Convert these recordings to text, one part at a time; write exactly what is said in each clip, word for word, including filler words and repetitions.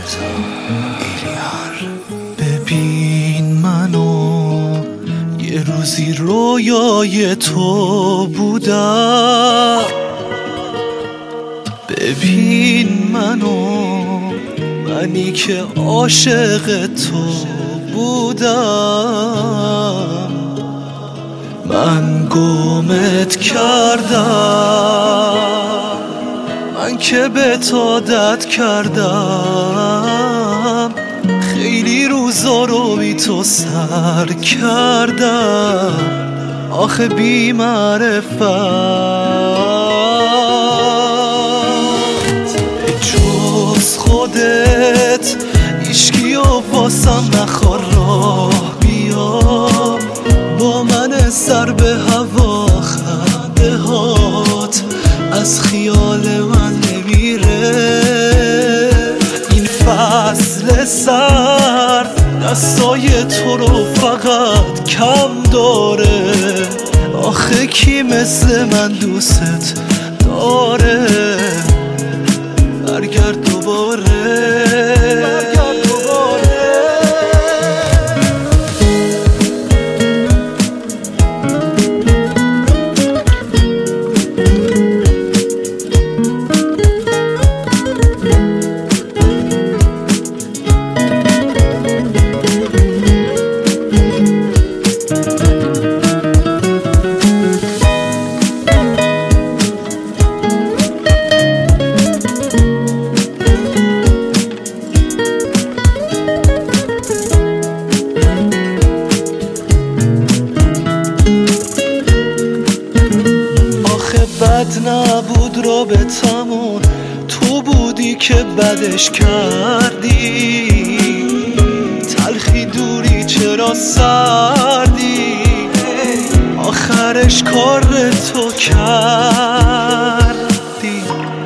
ببین منو یه روزی رویای تو بودم، ببین منو منی که عاشق تو بودم. من گمت کردم، من که به تو عادت کردم، خیلی روزا رو بی تو سر کردم. آخه بی معرفت به جز خودت هیچکی و واسم نخور راه بیا، با من سر به هوا خنده هات از خیال من نمیره. این فصل سرد دستای تو رو فقط کم داره، آخه کی مثل من دوست داره؟ برگرد دوباره، برگرد دوباره. بد نبود رابطمون، تو بودی که بدش کردی. تلخی دوری چرا سردی، آخرش کار تو کردی.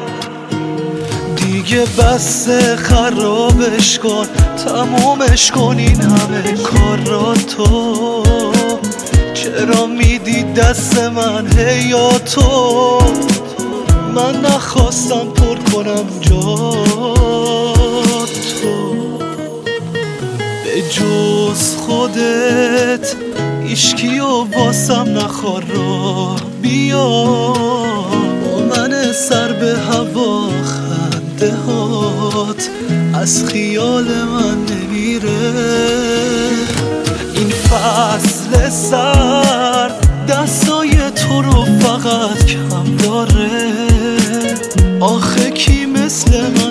دیگه بس خرابش کن، تمومش کن این همه کار را تو. چرا میدی دست من هیا تو؟ من نخواستم پر کنم جا تو. به جز خودت هیچکی و واسم نخور راه بیا، با من سر به هوا خنده هات از خیال من نمیره. این فصل سرد دستای تو رو فقط کم داره، آخه کی مثل من